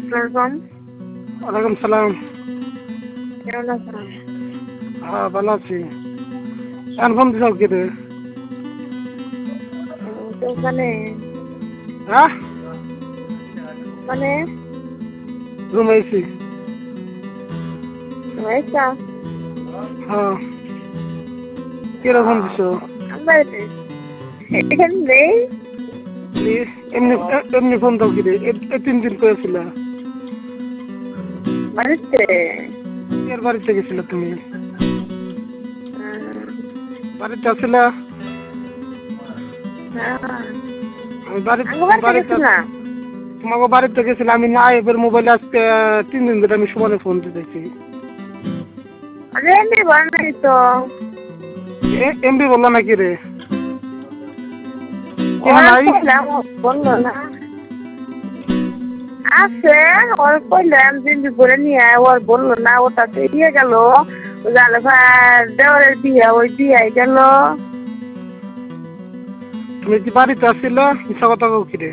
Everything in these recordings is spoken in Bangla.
আসসালাম। ওয়ালাইকুম সালাম। কেমন আছেন? হ্যাঁ ভালো আছি। এখন ফোন দিছাও কি রে? তো ওখানে হ্যাঁ মানে রুমে আইছি। হয়েছা হ্যাঁ কিরে ফোন দিছো? আমার এখানে নেই। এমনি এমনি ফোন দাও কি রে? এ 3 দিন করেছিল। বাড়িতে এর বাড়িতে গেছিল তুমি? হ্যাঁ বাড়িতে আসিলা? আমি আগবার থেকে বাড়িতে গেছিলাম। তোমাকে বাড়িতে গেছিলাম। আমি না এবার মোবাইলে আজকে 3 দিন ধরে আমি সুমনে ফোন দিতেছি। আরে এমনি বল নাই তো। এমবি বললো নাকি রে? কেন ওরা নাই? কইলাম ও বললো না। আছে ওর কইলাম জিন্দি করে নিয়ে আয়, ওর বললো না। ওটা তো ইয়ে গেল জালে ভাই দেওয়ারের বিয়ে, ওই বিয়ে গেল। তুমি কি বাড়িতে আসছিল? মিশা কথা কও কি রে?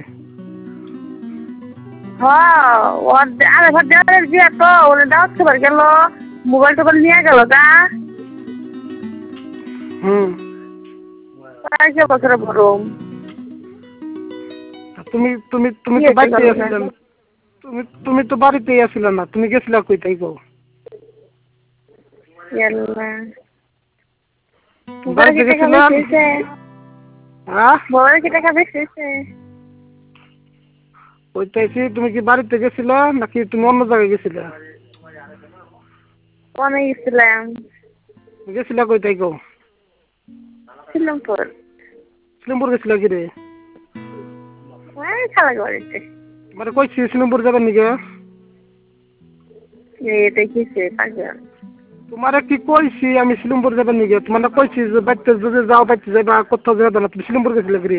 হ্যাঁ ওর আরে ভাই দেওয়ারের বিয়ে তো ওরে দাওয়াত খাবার গেল, মোবাইল টোবাইল নিয়ে গেল গা। হুম কয়েক বছরে বরম তুমি তুমি তুমি তো বাড়িতেই আসলে না। তুমি তো বাড়িতেই আসলে না। তুমি গেছিলা কই তাই কও? বাড়িতে গেছিলা? হ্যাঁ মোবাইল কি টাকা বেশি হয়েছে? কইতেছি তুমি কি বাড়িতে গেছিলা নাকি তুমি অন্য জায়গায় গেছিলা? কনে গেছিলাম? গেছিলা কই তাই কও? শিলংপুর। সিলিমপুর গেছিলা কি রে? খালাকে বাড়িতে। মানে কইছি সিলিমপুর যাবেন নিকে? দেখিছে পাঁচজন। তোমারে কি কইছি আমি সিলিমপুর যাবেন নিকে? তোমার কইছি যে বাড়িতে যদি যাও বাড়িতে যাবা, কোথাও যাবে না। তুমি সিলিমপুর গেছিলা কি রে?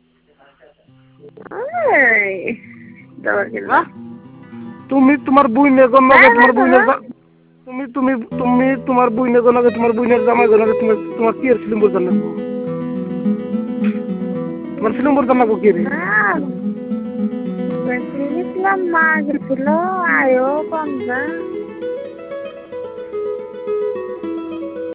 হ্যাঁ তুমি তোমার বুইনের গণকে তোমার বুইনের তুমি তুমি তুমি তোমার বুইনের গণকে তোমার বুইনের জামাই গণকে তোমার তোমার কি আর সিলিমপুর জান লাগবো? তোমার সিলিমপুর জান লাগবো কি রে? গেছিলাম, মা গেছিল, আয়ো কম যা।